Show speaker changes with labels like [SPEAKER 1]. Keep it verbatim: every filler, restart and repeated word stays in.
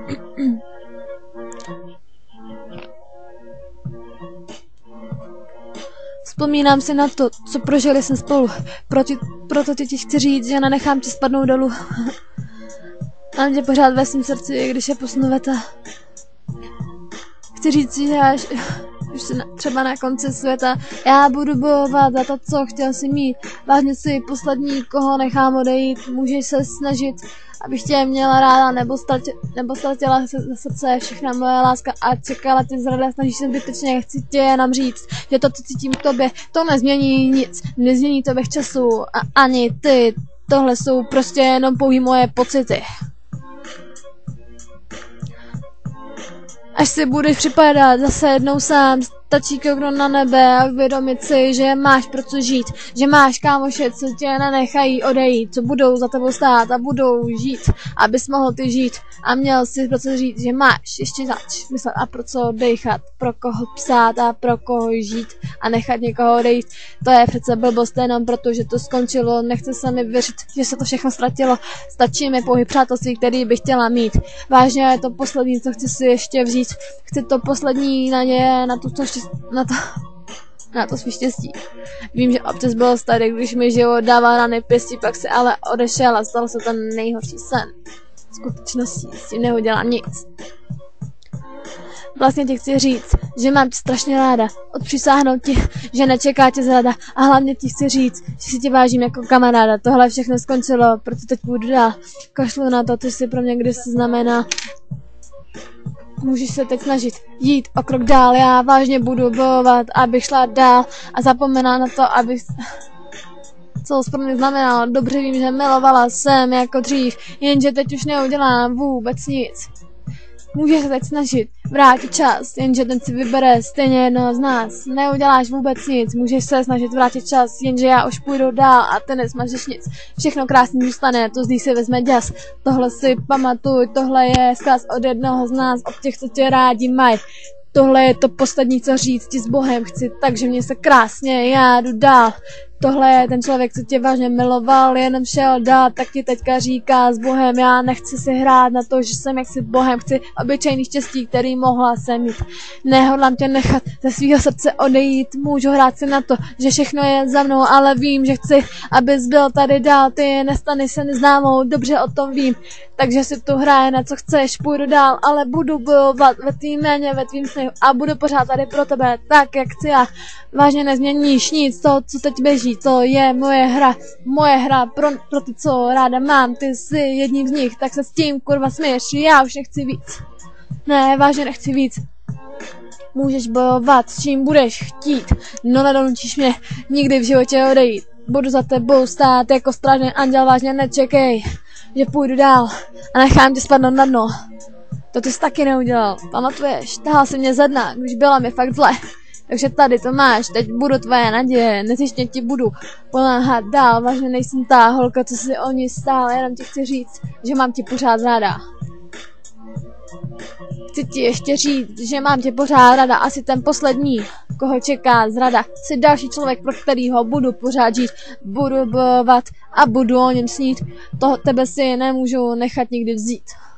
[SPEAKER 1] Vzpomínám si na to, co prožili jsme spolu. Proti, proto ti chci říct, že nenechám tě spadnout dolů. Mám tě pořád ve svém srdci, i když je posunu věta. Chci říct, že až, už jsi na, třeba na konci světa, já budu bojovat za to, co chtěl si mít. Vážně si poslední, koho nechám odejít. Můžeš se snažit, abych tě měla ráda, nebo, ztratě, nebo ztratila se za srdce všechna moje láska a čekala tě zrada. Snažíš se zbytečně, chci tě jenom říct, že to, co cítím k tobě, to nezmění nic. Nezmění to běh času a ani ty. Tohle jsou prostě jenom pouhý moje pocity. Až si budeš připadat zase jednou sám, stačí kouknout na nebe a uvědomit si, že máš pro co žít, že máš kámoše, co tě nenechají odejít, co budou za tebou stát a budou žít, abys mohl ty žít a měl si pro co říct, že máš ještě zač myslet a pro co dechat, pro koho psát a pro koho žít a nechat někoho odejít. To je přece blbost jenom proto, že to skončilo, nechce se mi věřit, že se to všechno ztratilo, stačí mi pouhý přátelství, který bych chtěla mít. Vážně je to poslední, co chci si ještě vzít, chci to poslední naděje na tu na to, na to svý štěstí. Vím, že občas bylo starý, když mi život dával rany pěstí, pak se ale odešel a stal se ten nejhorší sen. Skutečností s tím neudělám nic. Vlastně ti chci říct, že mám tě strašně ráda, odpřisáhnout ti, že nečeká tě zrada a hlavně ti chci říct, že si tě vážím jako kamaráda. Tohle všechno skončilo, proto teď půjdu dál. Kašlu na to, co si pro mě kdysi znamená. Můžeš se teď snažit jít o krok dál, já vážně budu bojovat, abych šla dál a zapomněla na to, abych... Co pro mě znamenalo, dobře vím, že milovala jsem jako dřív, jenže teď už neudělám vůbec nic. Můžeš se teď snažit vrátit čas, jenže ten si vybere stejně jednoho z nás. Neuděláš vůbec nic, můžeš se snažit vrátit čas, jenže já už půjdu dál a ty nesmažeš nic. Všechno krásně zůstane, to z ní si vezme děs. Tohle si pamatuj, tohle je vzkaz od jednoho z nás, od těch, co tě rádi mají. Tohle je to poslední, co říct ti s Bohem chci, takže mě se krásně, já jdu dál. Tohle je ten člověk, co tě vážně miloval, jenom šel dál, tak ti teďka říká s Bohem, já nechci si hrát na to, že jsem jaksi Bohem, chci obyčejný štěstí, který mohla jsem mít. Nehodlám tě nechat ze svého srdce odejít, můžu hrát si na to, že všechno je za mnou, ale vím, že chci, abys byl tady dál, ty nestaneš se neznámou, dobře o tom vím. Takže si tu hraje na co chceš, půjdu dál, ale budu bojovat ve tvým jméně, ve tvým sněhu a budu pořád tady pro tebe, tak jak chci já. Vážně nezměníš nic, to, co teď běží, to je moje hra, moje hra pro, pro ty, co ráda mám, ty jsi jedním z nich, tak se s tím kurva směješ, já už nechci víc. Ne, vážně nechci víc. Můžeš bojovat, s čím budeš chtít, no nedonutíš mě nikdy v životě odejít. Budu za tebou stát jako strážný anděl, vážně nečekej, že půjdu dál a nechám tě spadnout na dno. To ty jsi taky neudělal, pamatuješ, tahal si mě ze dna, když byla mi fakt zle. Takže tady to máš, teď budu tvoje naděje, nezištně ti budu pomáhat dál, vážně nejsem ta holka, co si o ní stál, jenom ti chci říct, že mám tě pořád ráda. Chci ti ještě říct, že mám tě pořád ráda, asi ten poslední, koho čeká zrada. Jsi další člověk, pro kterýho budu pořád žít, budu bojovat a budu o něm snít, toho tebe si nemůžu nechat nikdy vzít.